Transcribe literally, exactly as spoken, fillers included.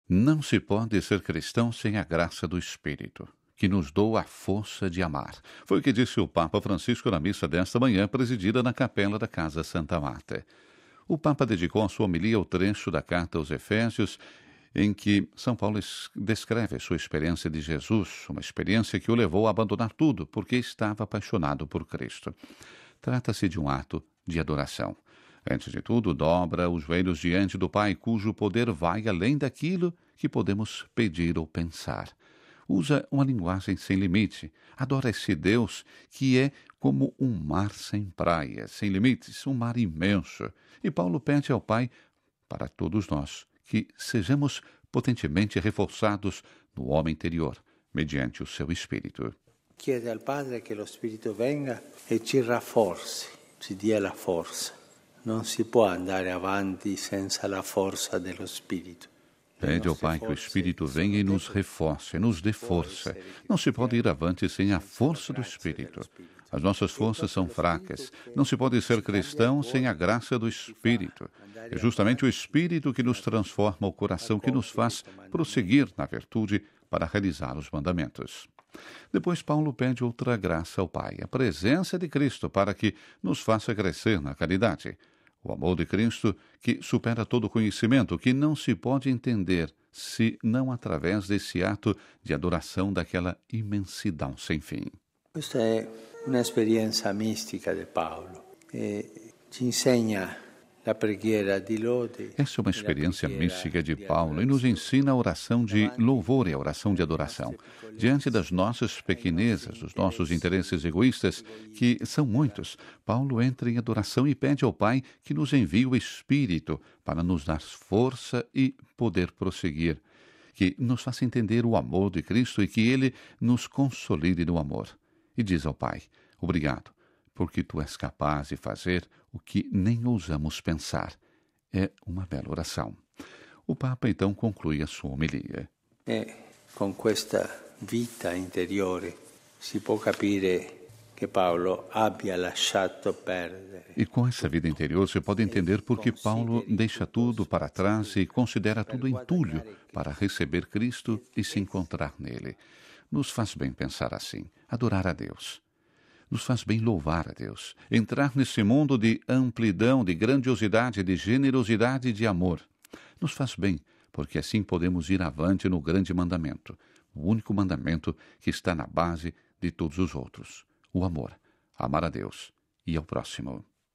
Não se pode ser cristão sem a graça do Espírito, que nos doa a força de amar. Foi o que disse o Papa Francisco na missa desta manhã, presidida na capela da Casa Santa Marta. O Papa dedicou a sua homilia ao trecho da carta aos Efésios, em que São Paulo descreve a sua experiência de Jesus, uma experiência que o levou a abandonar tudo, porque estava apaixonado por Cristo. Trata-se de um ato de adoração. Antes de tudo, dobra os joelhos diante do Pai, cujo poder vai além daquilo que podemos pedir ou pensar. Usa uma linguagem sem limite. Adora esse Deus que é como um mar sem praias, sem limites, um mar imenso. E Paulo pede ao Pai, para todos nós, que sejamos potentemente reforçados no homem interior, mediante o seu Espírito. Chiede al Padre che lo Spirito venga e ci rafforzi, ci dia la forza. Non si può andare avanti senza la forza dello Spirito. Pede ao Pai que o Espírito venha e nos reforce, nos dê força. Não se pode ir avante sem a força do Espírito. As nossas forças são fracas. Não se pode ser cristão sem a graça do Espírito. É justamente o Espírito que nos transforma o coração, que nos faz prosseguir na virtude para realizar os mandamentos. Depois Paulo pede outra graça ao Pai, a presença de Cristo, para que nos faça crescer na caridade. O amor de Cristo que supera todo conhecimento, que não se pode entender se não através desse ato de adoração daquela imensidão sem fim. Questa è un'esperienza mistica di Paolo e ci insegna la preghiera di lode. Essa é uma experiência mística de Paulo e nos ensina a oração de louvor e a oração de adoração. Diante das nossas pequenezas, dos nossos interesses egoístas, que são muitos, Paulo entra em adoração e pede ao Pai que nos envie o Espírito para nos dar força e poder prosseguir, que nos faça entender o amor de Cristo e que Ele nos consolide no amor. E diz ao Pai, obrigado, porque Tu és capaz de fazer o que nem ousamos pensar. É uma bela oração. O Papa então conclui a sua homilia. E com questa vita interiore si può capire che Paolo abbia lasciato perdere. E com essa vida interior se pode entender por que Paulo deixa tudo para trás e considera tudo entulho para receber Cristo e se encontrar nele. Nos faz bem pensar assim, adorar a Deus. Nos faz bem louvar a Deus, entrar nesse mundo de amplidão, de grandiosidade, de generosidade e de amor. Nos faz bem, porque assim podemos ir avante no grande mandamento, o único mandamento que está na base de todos os outros, o amor, amar a Deus e ao próximo.